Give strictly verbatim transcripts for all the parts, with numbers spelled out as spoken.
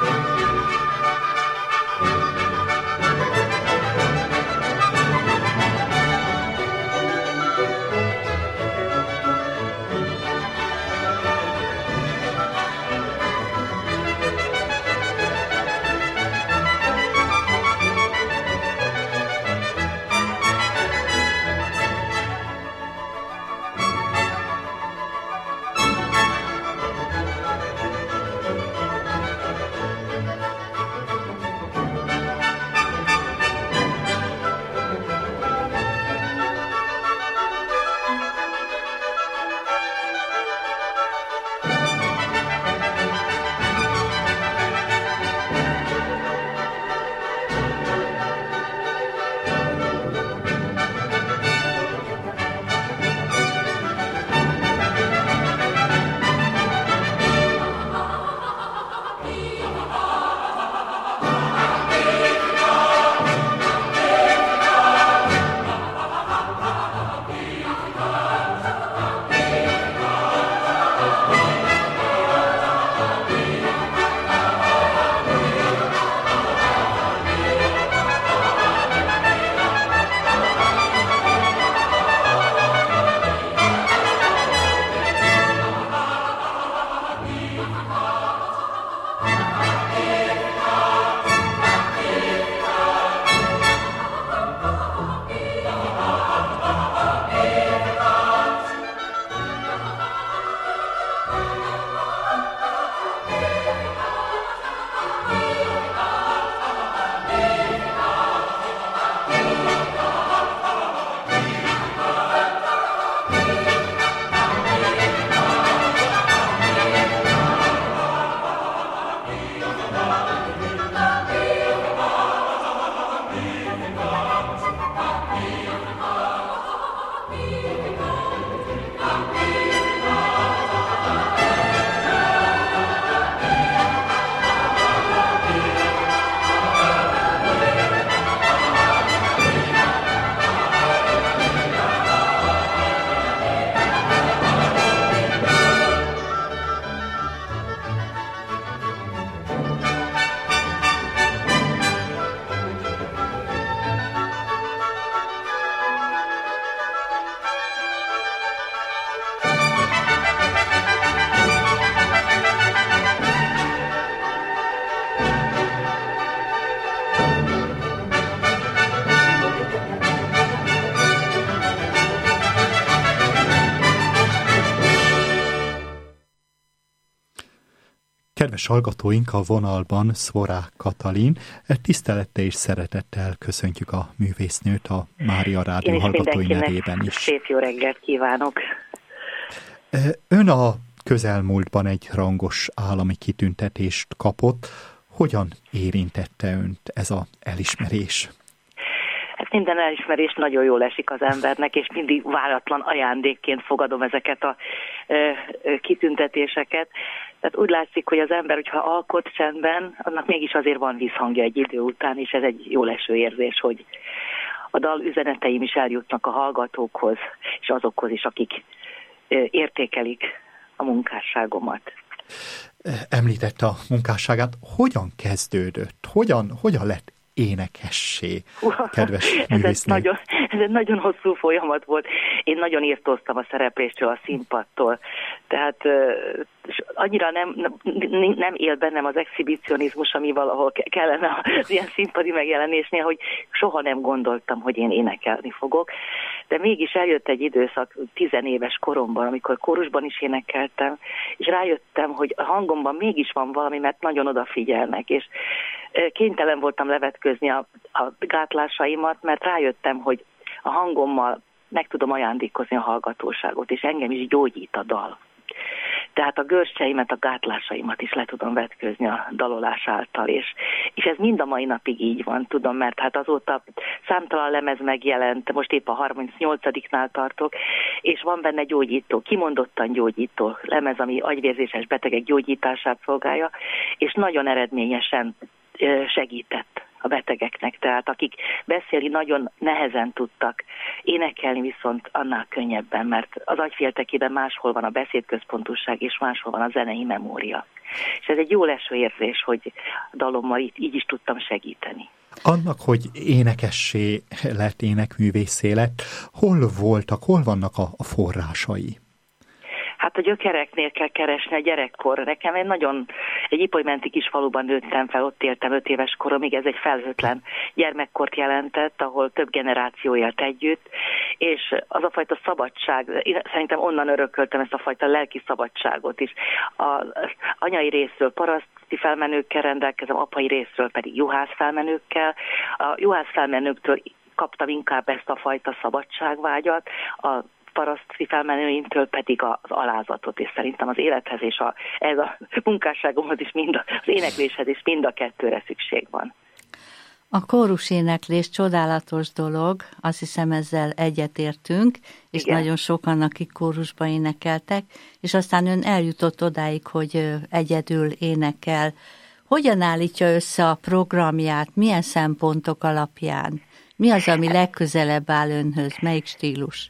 Kedves hallgatóink, a vonalban Szvorák Katalin. Tisztelettel és szeretettel köszöntjük a művésznőt a Mária Rádió hallgatói nevében is. Szép jó reggelt kívánok! Ön a közelmúltban egy rangos állami kitüntetést kapott. Hogyan érintette önt ez az elismerés? Hát minden elismerés nagyon jól esik az embernek, és mindig váratlan ajándékként fogadom ezeket a ö, ö, kitüntetéseket. Tehát úgy látszik, hogy az ember, hogyha alkot csendben, annak mégis azért van visszhangja egy idő után, és ez egy jól eső érzés, hogy a dal üzeneteim is eljutnak a hallgatókhoz, és azokhoz is, akik ö, értékelik a munkásságomat. Említette a munkásságát. Hogyan kezdődött? Hogyan, hogyan lett énekessé, kedves művésznő? ez, nagyon, ez egy nagyon hosszú folyamat volt. Én nagyon írtóztam a szerepléstől, a színpadtól. Tehát annyira nem, nem, nem él bennem az exhibicionizmus, ami valahol kellene az ilyen színpadi megjelenésnél, hogy soha nem gondoltam, hogy én énekelni fogok. De mégis eljött egy időszak tizenéves koromban, amikor kórusban is énekeltem, és rájöttem, hogy a hangomban mégis van valami, mert nagyon odafigyelnek, és kénytelen voltam levetközni a, a gátlásaimat, mert rájöttem, hogy a hangommal meg tudom ajándékozni a hallgatóságot, és engem is gyógyít a dal. Tehát a görcseimet, a gátlásaimat is le tudom vetközni a dalolás által, és, és ez mind a mai napig így van, tudom, mert hát azóta számtalan lemez megjelent, most épp a harmincnyolcadiknál tartok, és van benne gyógyító, kimondottan gyógyító lemez, ami agyvérzéses betegek gyógyítását szolgálja, és nagyon eredményesen segített a betegeknek. Tehát akik beszélni nagyon nehezen tudtak, énekelni viszont annál könnyebben, mert az agyféltekében máshol van a beszédközpontúság, és máshol van a zenei memória. És ez egy jó leső érzés, hogy a dalommal így, így is tudtam segíteni. Annak, hogy énekessé lett, énekművészé lett, hol voltak, hol vannak a, a forrásai? Hát a gyökereknél kell keresni a gyerekkor. Nekem egy nagyon, egy ipolymenti kis faluban nőttem fel, ott éltem öt éves koromig, ez egy felhőtlen gyermekkort jelentett, ahol több generáció élt együtt, és az a fajta szabadság, én szerintem onnan örököltem ezt a fajta lelki szabadságot is. Az anyai részről paraszti felmenőkkel rendelkezem, apai részről pedig juhász felmenőkkel. A juhász felmenőktől kaptam inkább ezt a fajta szabadságvágyat, a paraszti felmenőimtől pedig az alázatot, és szerintem az élethez és a, ez a munkásságomhoz is, mind a, az énekléshez is mind a kettőre szükség van. A kórus éneklés csodálatos dolog, azt hiszem ezzel egyetértünk, és igen, nagyon sokan, akik kórusba énekeltek, és aztán ön eljutott odáig, hogy egyedül énekel. Hogyan állítja össze a programját, milyen szempontok alapján? Mi az, ami legközelebb áll önhöz, melyik stílus?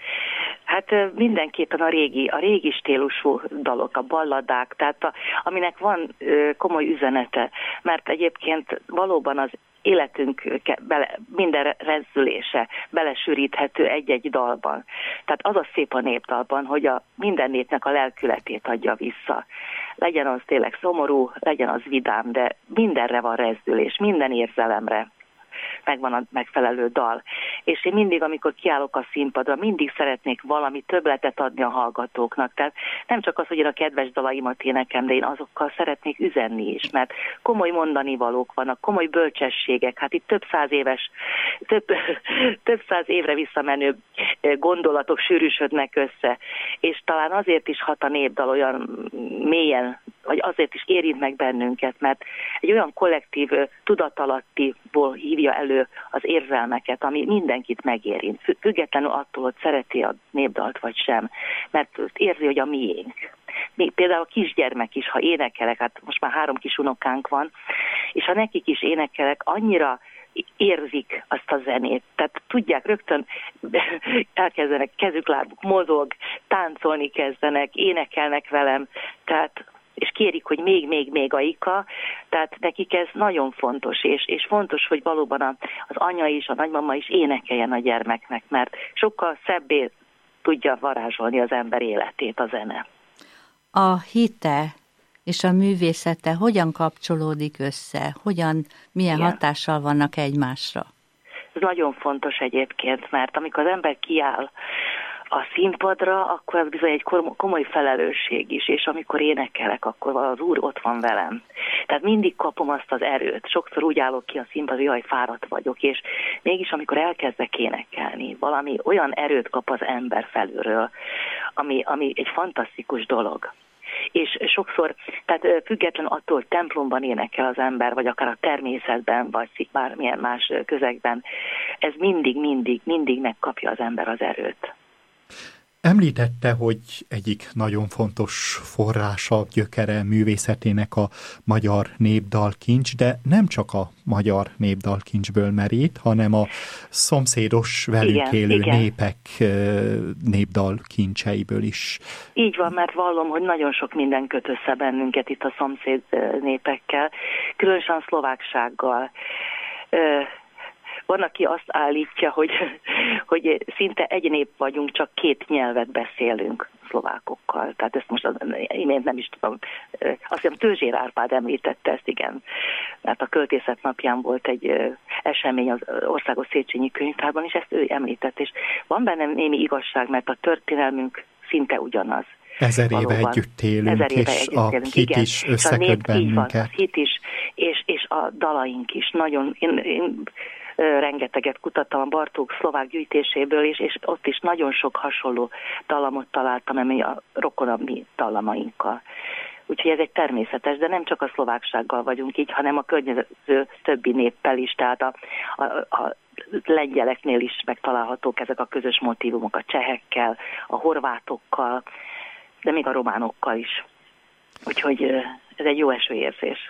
Hát mindenképpen a régi, a régi stílusú dalok, a balladák, tehát a, aminek van ö, komoly üzenete, mert egyébként valóban az életünk bele, minden rezzülése belesűríthető egy-egy dalban. Tehát az a szép a népdalban, hogy a minden népnek a lelkületét adja vissza. Legyen az tényleg szomorú, legyen az vidám, de mindenre van rezzülés, minden érzelemre megvan a megfelelő dal. És én mindig, amikor kiállok a színpadra, mindig szeretnék valami többletet adni a hallgatóknak. Tehát nem csak az, hogy én a kedves dalaimat énekem, de én azokkal szeretnék üzenni is, mert komoly mondanivalók vannak, komoly bölcsességek. Hát itt több száz éves, több, több száz évre visszamenő gondolatok sűrűsödnek össze. És talán azért is hat a népdal olyan mélyen, vagy azért is érint meg bennünket, mert egy olyan kollektív tudatalattiból hívja elő az érzelmeket, ami mindenkit megérint, függetlenül attól, hogy szereti a népdalt vagy sem, mert érzi, hogy a miénk. Még például a kisgyermek is, ha énekelek, hát most már három kis unokánk van, és ha nekik is énekelek, annyira érzik azt a zenét. Tehát tudják, rögtön elkezdenek, kezük, lábuk mozog, táncolni kezdenek, énekelnek velem, tehát és kérik, hogy még, még, még a ika, tehát nekik ez nagyon fontos, és, és fontos, hogy valóban a, az anya is, a nagymama is énekeljen a gyermeknek, mert sokkal szebbé tudja varázsolni az ember életét a zene. A hite és a művészete hogyan kapcsolódik össze? Hogyan, milyen igen, hatással vannak egymásra? Ez nagyon fontos egyébként, mert amikor az ember kiáll a színpadra, akkor az bizony egy komoly felelősség is, és amikor énekelek, akkor az Úr ott van velem. Tehát mindig kapom azt az erőt. Sokszor úgy állok ki a színpadra, hogy jaj, fáradt vagyok, és mégis amikor elkezdek énekelni, valami olyan erőt kap az ember felülről, ami, ami egy fantasztikus dolog. És sokszor, tehát függetlenül attól, hogy templomban énekel az ember, vagy akár a természetben, vagy bármilyen más közegben, ez mindig, mindig, mindig megkapja az ember az erőt. Említette, hogy egyik nagyon fontos forrása, gyökere művészetének a magyar népdalkincs, de nem csak a magyar népdalkincsből merít, hanem a szomszédos velünk igen, élő igen. népek népdalkincseiből is. Így van, mert vallom, hogy nagyon sok minden köt össze bennünket itt a szomszéd népekkel, különösen a szlováksággal. Van, aki azt állítja, hogy, hogy szinte egy nép vagyunk, csak két nyelvet beszélünk szlovákokkal. Tehát ezt most az, imént nem is tudom. Azt hiszem Tőzsér Árpád említette ezt, igen. Mert a költészet napján volt egy esemény az Országos Széchenyi Könyvtárban, és ezt ő említett. És van bennem némi igazság, mert a történelmünk szinte ugyanaz. Ezer éve valóban. Együtt élünk, Ezer éve és együtt a élünk, hit igen. is összeköt bennünket. Van, a hit is, és, és a dalaink is. Nagyon, én, én rengeteget kutattam a Bartók szlovák gyűjtéséből is, és ott is nagyon sok hasonló dalamot találtam, ami a rokon a mi dalamainkkal. Úgyhogy ez egy természetes, de nem csak a szlováksággal vagyunk így, hanem a környező többi néppel is, tehát a, a, a lengyeleknél is megtalálhatók ezek a közös motívumok, a csehekkel, a horvátokkal, de még a románokkal is. Úgyhogy ez egy jó esőérzés.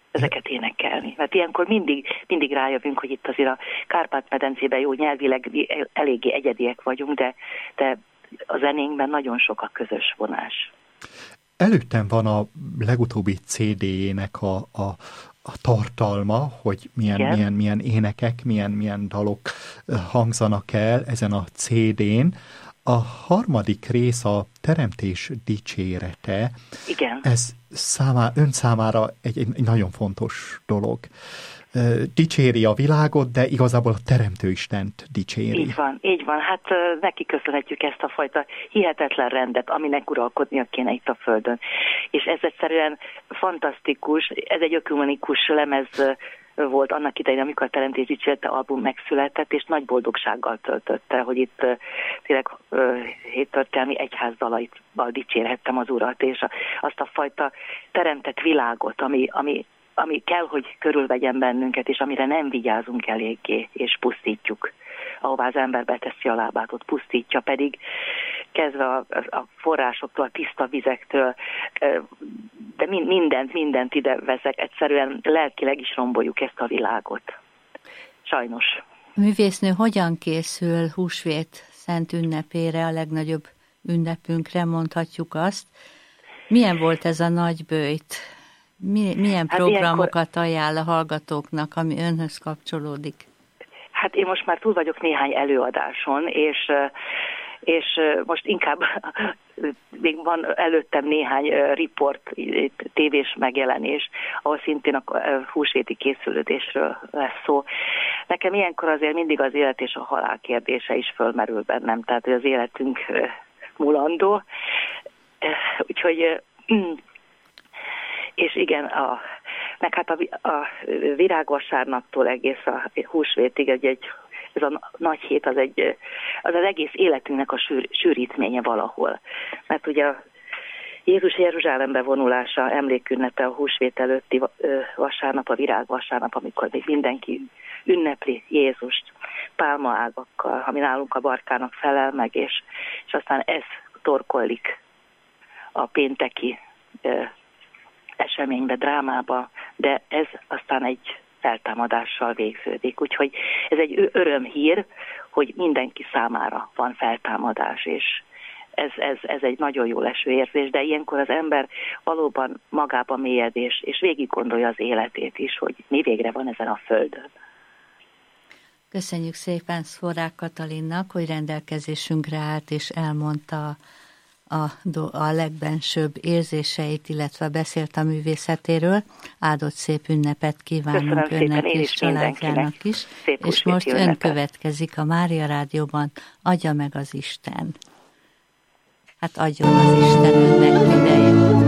ezeket énekelni. Mert ilyenkor mindig, mindig rájövünk, hogy itt azért a Kárpát-medencében jó nyelvileg eléggé egyediek vagyunk, de, de a zenénkben nagyon sok a közös vonás. Előttem van a legutóbbi cé dé-jének a, a, a tartalma, hogy milyen, milyen, milyen énekek, milyen, milyen dalok hangzanak el ezen a cé dén. A harmadik rész a Teremtés dicsérete. Igen. Ez számá, ön számára egy, egy nagyon fontos dolog. Dicséri a világot, de igazából a Teremtő Istent dicséri. Így van, így van. Hát neki köszönhetjük ezt a fajta hihetetlen rendet, aminek uralkodnia kéne itt a Földön. És ez egyszerűen fantasztikus, ez egy ökumenikus lemez volt annak idején, amikor a Teremtés dicsérete album megszületett, és nagy boldogsággal töltötte, hogy itt tényleg héttörténelmi egyház dalaival dicsérhettem az Urat, és azt a fajta teremtett világot, ami, ami ami kell, hogy körülvegyen bennünket, és amire nem vigyázunk eléggé, és pusztítjuk. Ahová az ember beteszi a lábát, ott pusztítja, pedig kezdve a, a forrásoktól, a tiszta vizektől, de mindent, mindent ide vezek, egyszerűen lelkileg is romboljuk ezt a világot. Sajnos. Művésznő, hogyan készül húsvét szent ünnepére, a legnagyobb ünnepünkre, mondhatjuk azt? Milyen volt ez a nagy böjt? Milyen hát programokat ilyenkor ajánl a hallgatóknak, ami önhöz kapcsolódik? Hát én most már túl vagyok néhány előadáson, és, és most inkább még van előttem néhány riport, tévés megjelenés, ahol szintén a húsvéti készülődésről lesz szó. Nekem ilyenkor azért mindig az élet és a halál kérdése is fölmerül bennem, tehát hogy az életünk mulandó. Úgyhogy és igen, a, meg hát a, a virágvasárnaptól egész a húsvétig egy, egy, ez a nagy hét az, egy, az az egész életünknek a sűr, sűrítménye valahol. Mert ugye a Jézus Jeruzsálembe vonulása, emlékünnepe a húsvét előtti vasárnap, a virágvasárnap, amikor még mindenki ünnepli Jézust pálmaágakkal, ami nálunk a barkának felel meg, és, és aztán ez torkollik a pénteki eseménybe, drámába, de ez aztán egy feltámadással végződik. Úgyhogy ez egy örömhír, hogy mindenki számára van feltámadás, és ez, ez, ez egy nagyon jó leső érzés, de ilyenkor az ember valóban magába mélyed, és, és végig gondolja az életét is, hogy mi végre van ezen a földön. Köszönjük szépen Szvorák Katalinnak, hogy rendelkezésünkre állt, és elmondta A, a legbensőbb érzéseit, illetve beszélt a művészetéről. Áldott szép ünnepet kívánunk Köszönöm önnek és családjának is. És most ön ünnepet. Következik a Mária Rádióban, adja meg az Isten. Hát adjon az Isten önnek minden jót.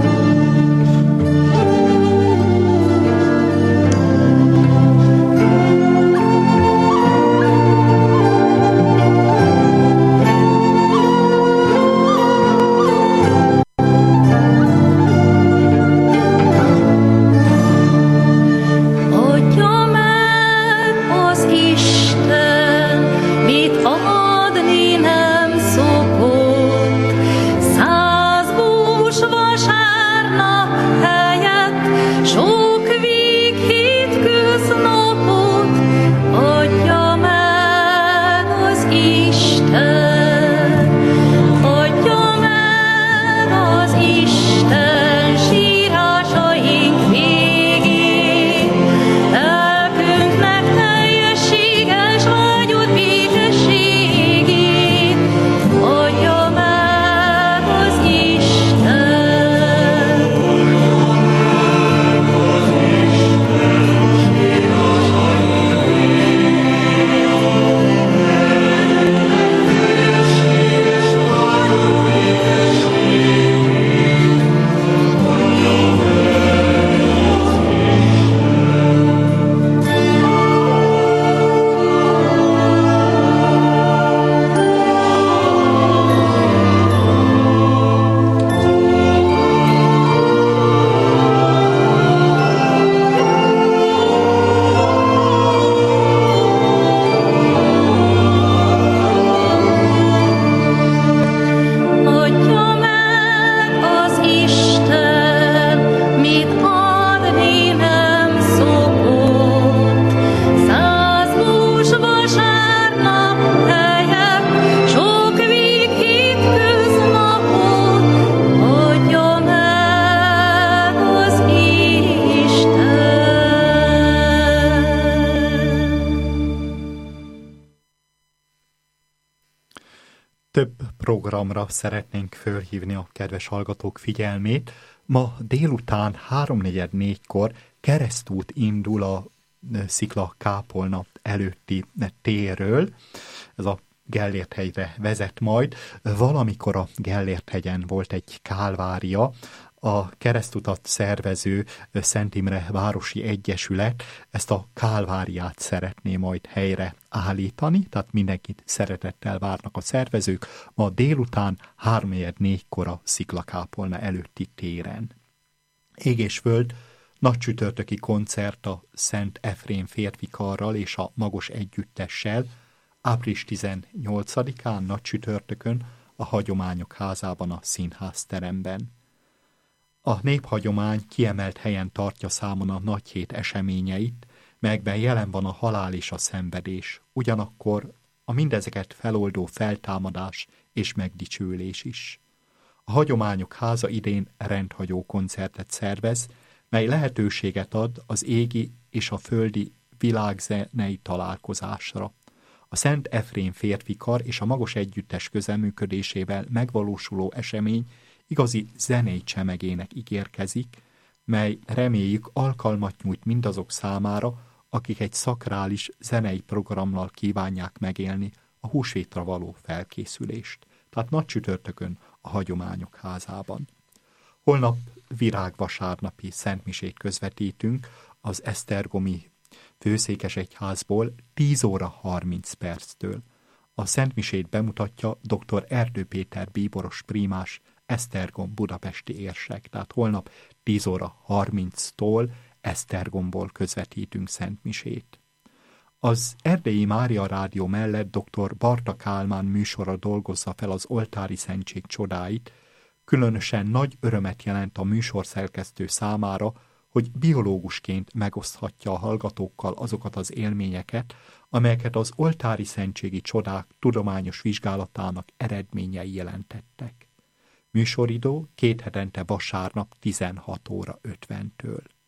programra szeretnénk fölhívni a kedves hallgatók figyelmét. Ma délután háromnegyed négykor keresztút indul a Szikla kápolna előtti térről. Ez a Gellért hegyre vezet majd. Valamikor a Gellért hegyen volt egy kálvária. A keresztutat szervező Szent Imre Városi Egyesület ezt a kálváriát szeretné majd helyre állítani, tehát mindenkit szeretettel várnak a szervezők ma délután háromnegyed négykor a Sziklakápolna előtti téren. Ég és Föld nagy csütörtöki koncert a Szent Efrén férfikarral és a Magos Együttessel április tizennyolcadikán nagy csütörtökön a Hagyományok Házában a színházteremben. A néphagyomány kiemelt helyen tartja számon a nagyhét eseményeit, melyekben jelen van a halál és a szenvedés, ugyanakkor a mindezeket feloldó feltámadás és megdicsőlés is. A Hagyományok Háza idén rendhagyó koncertet szervez, mely lehetőséget ad az égi és a földi világzenei találkozásra. A Szent Efrén férfikar és a Magos Együttes közeműködésével megvalósuló esemény igazi zenei csemegének ígérkezik, mely reméljük alkalmat nyújt mindazok számára, akik egy szakrális zenei programmal kívánják megélni a húsvétra való felkészülést. Tehát nagy csütörtökön a Hagyományok Házában. Holnap virágvasárnapi szentmisét közvetítünk az esztergomi főszékesegyházból tíz óra harminc perctől. A szentmisét bemutatja dr. Erdő Péter bíboros prímás, Esztergom budapesti érsek, tehát holnap tíz óra harminctól Esztergomból közvetítünk szentmisét. Az Erdélyi Mária Rádió mellett dr. Barta Kálmán műsora dolgozza fel az oltári szentség csodáit, különösen nagy örömet jelent a műsorszerkesztő számára, hogy biológusként megoszthatja a hallgatókkal azokat az élményeket, amelyeket az oltári szentségi csodák tudományos vizsgálatának eredményei jelentettek. Műsoridő két hetente vasárnap tizenhat óra ötventől.